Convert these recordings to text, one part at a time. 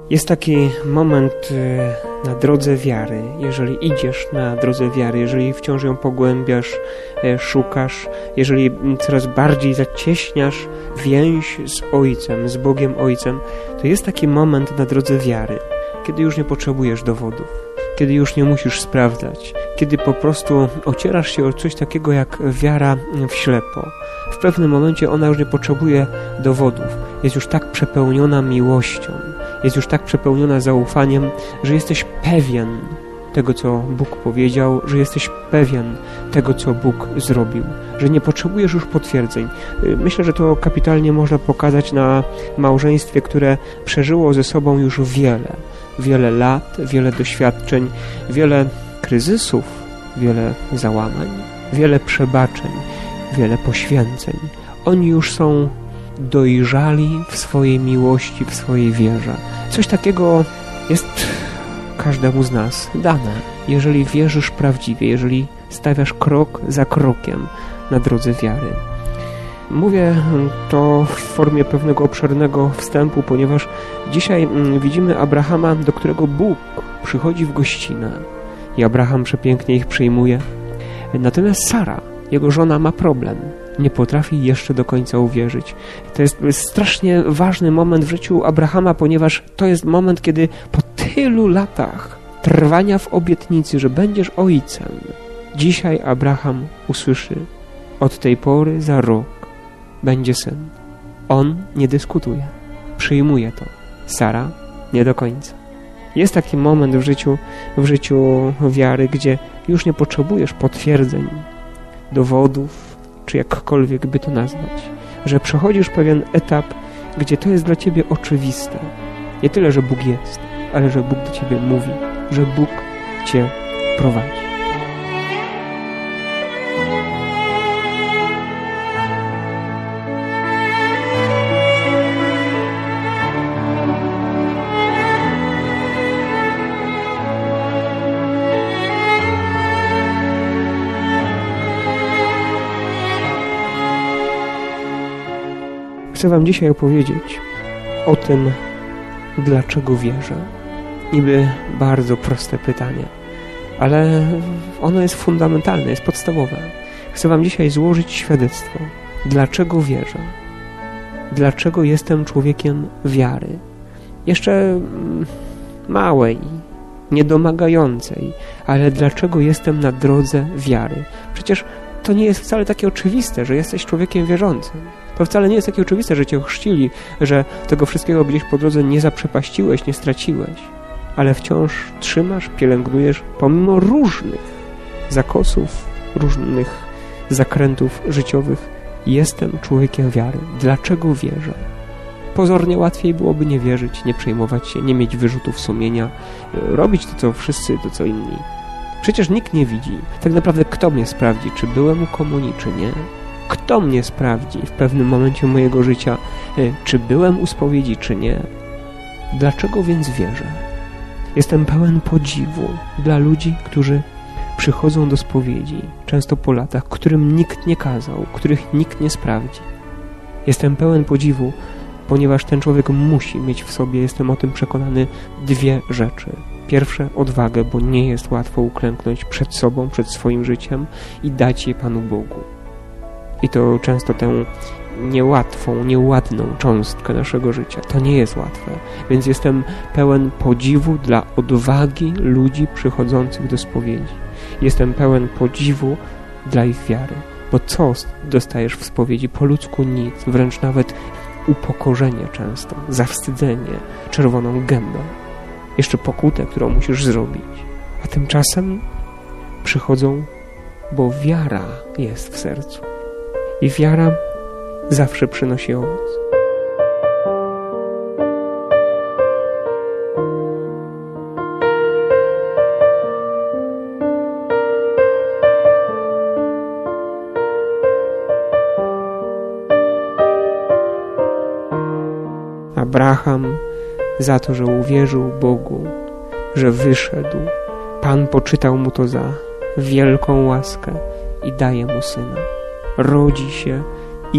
Jest taki moment na drodze wiary, jeżeli idziesz na drodze wiary, jeżeli wciąż ją pogłębiasz, szukasz, jeżeli coraz bardziej zacieśniasz więź z Ojcem, z Bogiem Ojcem, to jest taki moment na drodze wiary, kiedy już nie potrzebujesz dowodów, kiedy już nie musisz sprawdzać, kiedy po prostu ocierasz się o coś takiego jak wiara w ślepo. W pewnym momencie ona już nie potrzebuje dowodów, jest już tak przepełniona miłością, jest już tak przepełniona zaufaniem, że jesteś pewien tego, co Bóg powiedział, że jesteś pewien tego, co Bóg zrobił, że nie potrzebujesz już potwierdzeń. Myślę, że to kapitalnie można pokazać na małżeństwie, które przeżyło ze sobą już wiele lat, wiele doświadczeń, wiele kryzysów, wiele załamań, wiele przebaczeń, wiele poświęceń. Oni już są dojrzali w swojej miłości, w swojej wierze. Coś takiego jest każdemu z nas dane. Jeżeli wierzysz prawdziwie, jeżeli stawiasz krok za krokiem na drodze wiary. Mówię to w formie pewnego obszernego wstępu, ponieważ dzisiaj widzimy Abrahama, do którego Bóg przychodzi w gościnę i Abraham przepięknie ich przyjmuje. Natomiast Sara, jego żona, ma problem. Nie potrafi jeszcze do końca uwierzyć. To jest strasznie ważny moment w życiu Abrahama, ponieważ to jest moment, kiedy po tylu latach trwania w obietnicy, że będziesz ojcem, dzisiaj Abraham usłyszy: od tej pory za rok będzie syn. On nie dyskutuje. Przyjmuje to. Sara nie do końca. Jest taki moment w życiu wiary, gdzie już nie potrzebujesz potwierdzeń, dowodów, czy jakkolwiek by to nazwać, że przechodzisz pewien etap, gdzie to jest dla ciebie oczywiste. Nie tyle, że Bóg jest, ale że Bóg do ciebie mówi, że Bóg cię prowadzi. Chcę wam dzisiaj opowiedzieć o tym, dlaczego wierzę. Niby bardzo proste pytanie, ale ono jest fundamentalne, jest podstawowe. Chcę wam dzisiaj złożyć świadectwo. Dlaczego wierzę? Dlaczego jestem człowiekiem wiary? Jeszcze małej, niedomagającej, ale dlaczego jestem na drodze wiary? Przecież to nie jest wcale takie oczywiste, że jesteś człowiekiem wierzącym. To wcale nie jest takie oczywiste, że cię ochrzcili, że tego wszystkiego gdzieś po drodze nie zaprzepaściłeś, nie straciłeś. Ale wciąż trzymasz, pielęgnujesz, pomimo różnych zakosów, różnych zakrętów życiowych. Jestem człowiekiem wiary. Dlaczego wierzę? Pozornie łatwiej byłoby nie wierzyć, nie przejmować się, nie mieć wyrzutów sumienia, robić to, co wszyscy, to, co inni. Przecież nikt nie widzi. Tak naprawdę kto mnie sprawdzi, czy byłem u komunii, czy nie? Kto mnie sprawdzi w pewnym momencie mojego życia, czy byłem u spowiedzi, czy nie? Dlaczego więc wierzę? Jestem pełen podziwu dla ludzi, którzy przychodzą do spowiedzi, często po latach, którym nikt nie kazał, których nikt nie sprawdzi. Jestem pełen podziwu, ponieważ ten człowiek musi mieć w sobie, jestem o tym przekonany, dwie rzeczy. Pierwsze, odwagę, bo nie jest łatwo uklęknąć przed sobą, przed swoim życiem i dać je Panu Bogu. I to często tę niełatwą, nieładną cząstkę naszego życia. To nie jest łatwe. Więc jestem pełen podziwu dla odwagi ludzi przychodzących do spowiedzi. Jestem pełen podziwu dla ich wiary. Bo co dostajesz w spowiedzi? Po ludzku nic. Wręcz nawet upokorzenie często, zawstydzenie, czerwoną gębę. Jeszcze pokutę, którą musisz zrobić. A tymczasem przychodzą, bo wiara jest w sercu. I wiara zawsze przynosi owoc. Abraham za to, że uwierzył Bogu, że wyszedł, Pan poczytał mu to za wielką łaskę i daje mu syna. Rodzi się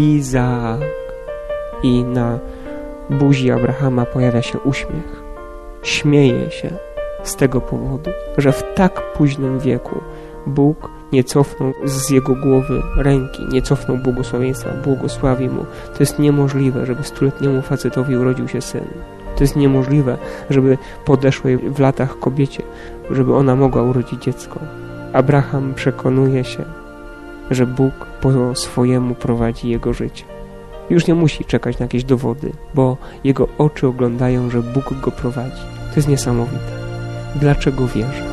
Izaak i na buzi Abrahama pojawia się uśmiech. śmieje się z tego powodu, że w tak późnym wieku Bóg nie cofnął z jego głowy ręki, nie cofnął błogosławieństwa, błogosławi mu. To jest niemożliwe, żeby 100-letniemu facetowi urodził się syn. To jest niemożliwe, żeby podeszłej w latach kobiecie, żeby ona mogła urodzić dziecko. Abraham przekonuje się, że Bóg po swojemu prowadzi jego życie. Już nie musi czekać na jakieś dowody, bo jego oczy oglądają, że Bóg go prowadzi. To jest niesamowite. Dlaczego wierzę?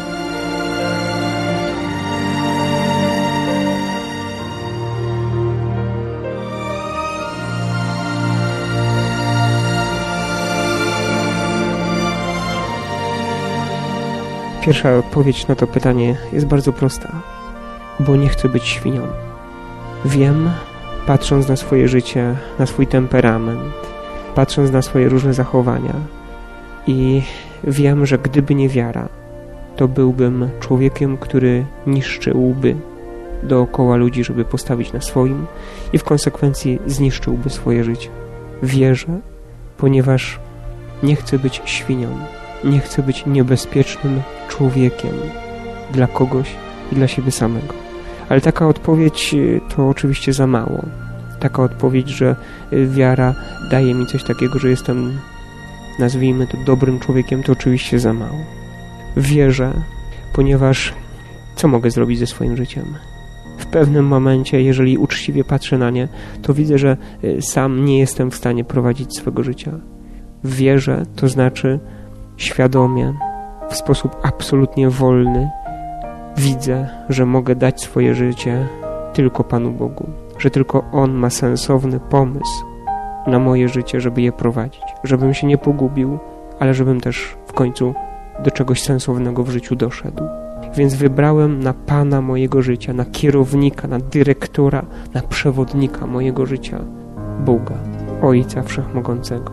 Pierwsza odpowiedź na to pytanie jest bardzo prosta. Bo nie chcę być świnią. Wiem, patrząc na swoje życie, na swój temperament, patrząc na swoje różne zachowania i wiem, że gdyby nie wiara, to byłbym człowiekiem, który niszczyłby dookoła ludzi, żeby postawić na swoim i w konsekwencji zniszczyłby swoje życie. Wierzę, ponieważ nie chcę być świnią, nie chcę być niebezpiecznym człowiekiem dla kogoś i dla siebie samego. Ale taka odpowiedź to oczywiście za mało. Taka odpowiedź, że wiara daje mi coś takiego, że jestem, nazwijmy to, dobrym człowiekiem, to oczywiście za mało. Wierzę, ponieważ co mogę zrobić ze swoim życiem? W pewnym momencie, jeżeli uczciwie patrzę na nie, to widzę, że sam nie jestem w stanie prowadzić swego życia. Wierzę, to znaczy świadomie, w sposób absolutnie wolny, widzę, że mogę dać swoje życie tylko Panu Bogu, że tylko On ma sensowny pomysł na moje życie, żeby je prowadzić, żebym się nie pogubił, ale żebym też w końcu do czegoś sensownego w życiu doszedł. Więc wybrałem na Pana mojego życia, na kierownika, na dyrektora, na przewodnika mojego życia Boga, Ojca Wszechmogącego.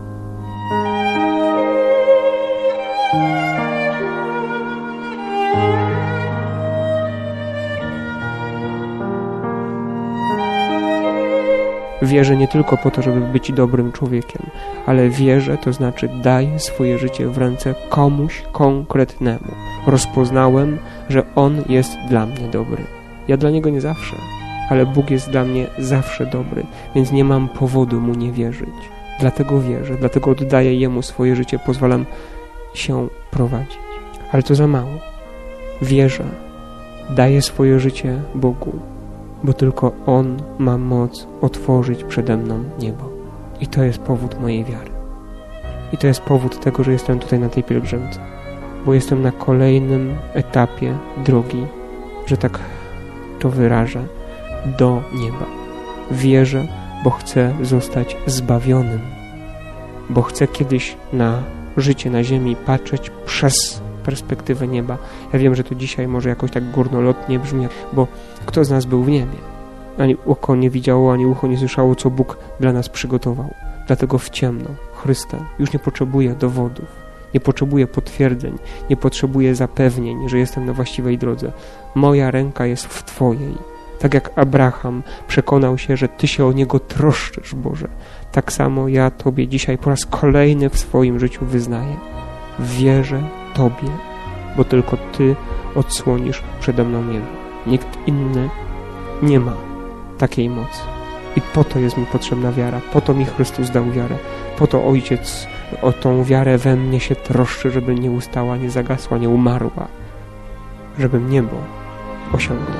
Wierzę nie tylko po to, żeby być dobrym człowiekiem, ale wierzę, to znaczy daję swoje życie w ręce komuś konkretnemu. Rozpoznałem, że On jest dla mnie dobry. Ja dla Niego nie zawsze, ale Bóg jest dla mnie zawsze dobry, więc nie mam powodu Mu nie wierzyć. Dlatego wierzę, dlatego oddaję Jemu swoje życie, pozwalam się prowadzić. Ale to za mało. Wierzę, daję swoje życie Bogu, bo tylko On ma moc otworzyć przede mną niebo. I to jest powód mojej wiary. I to jest powód tego, że jestem tutaj na tej pielgrzymce. Bo jestem na kolejnym etapie drogi, że tak to wyrażę, do nieba. Wierzę, bo chcę zostać zbawionym. Bo chcę kiedyś na życie na ziemi patrzeć przez perspektywę nieba. Ja wiem, że to dzisiaj może jakoś tak górnolotnie brzmi, bo kto z nas był w niebie? Ani oko nie widziało, ani ucho nie słyszało, co Bóg dla nas przygotował. Dlatego w ciemno Chrysta już nie potrzebuje dowodów, nie potrzebuję potwierdzeń, nie potrzebuję zapewnień, że jestem na właściwej drodze. Moja ręka jest w Twojej. Tak jak Abraham przekonał się, że Ty się o niego troszczysz, Boże, tak samo ja Tobie dzisiaj po raz kolejny w swoim życiu wyznaję. Wierzę Tobie, bo tylko Ty odsłonisz przede mną niebo. Nikt inny nie ma takiej mocy. I po to jest mi potrzebna wiara, po to mi Chrystus dał wiarę, po to Ojciec o tą wiarę we mnie się troszczy, żeby nie ustała, nie zagasła, nie umarła, żebym niebo osiągnął.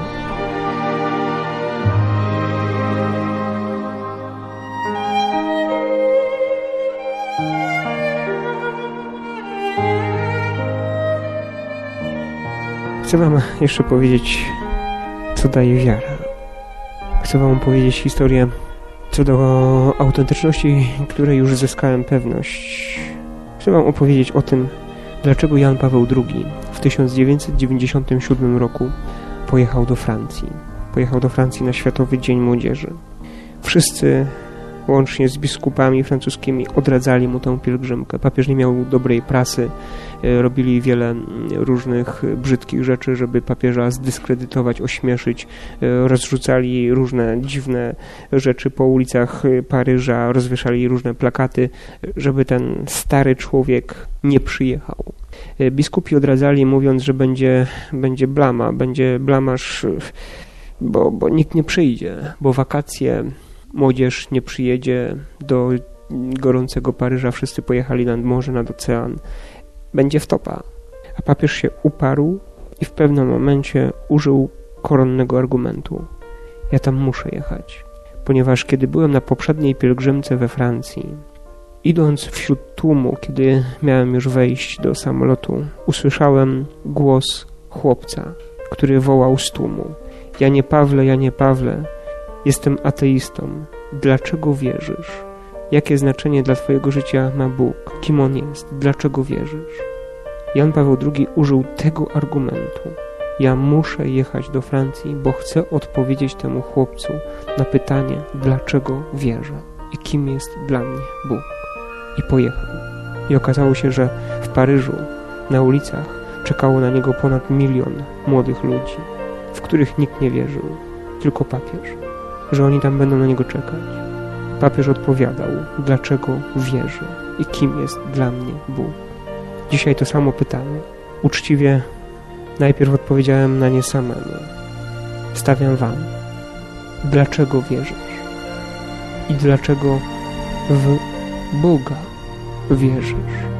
Chcę Wam jeszcze powiedzieć, co daje wiara. Chcę Wam powiedzieć historię co do autentyczności, której już zyskałem pewność. Chcę Wam opowiedzieć o tym, dlaczego Jan Paweł II w 1997 roku pojechał do Francji. Pojechał do Francji na Światowy Dzień Młodzieży. Wszyscy łącznie z biskupami francuskimi, odradzali mu tę pielgrzymkę. Papież nie miał dobrej prasy, robili wiele różnych brzydkich rzeczy, żeby papieża zdyskredytować, ośmieszyć, rozrzucali różne dziwne rzeczy po ulicach Paryża, rozwieszali różne plakaty, żeby ten stary człowiek nie przyjechał. Biskupi odradzali, mówiąc, że będzie blama, będzie blamaż, bo nikt nie przyjdzie, bo wakacje, młodzież nie przyjedzie do gorącego Paryża, wszyscy pojechali nad morze, nad ocean. Będzie wtopa. A papież się uparł i w pewnym momencie użył koronnego argumentu. Ja tam muszę jechać, ponieważ kiedy byłem na poprzedniej pielgrzymce we Francji, idąc wśród tłumu, kiedy miałem już wejść do samolotu, usłyszałem głos chłopca, który wołał z tłumu: Janie Pawle, jestem ateistą. Dlaczego wierzysz? Jakie znaczenie dla twojego życia ma Bóg? Kim On jest? Dlaczego wierzysz? Jan Paweł II użył tego argumentu. Ja muszę jechać do Francji, bo chcę odpowiedzieć temu chłopcu na pytanie, dlaczego wierzę i kim jest dla mnie Bóg. I pojechał. I okazało się, że w Paryżu na ulicach czekało na niego ponad 1 milion młodych ludzi, w których nikt nie wierzył, tylko papież, że oni tam będą na niego czekać. Papież odpowiadał, dlaczego wierzę i kim jest dla mnie Bóg. Dzisiaj to samo pytanie. Uczciwie najpierw odpowiedziałem na nie samemu. Stawiam wam. Dlaczego wierzysz? I dlaczego w Boga wierzysz?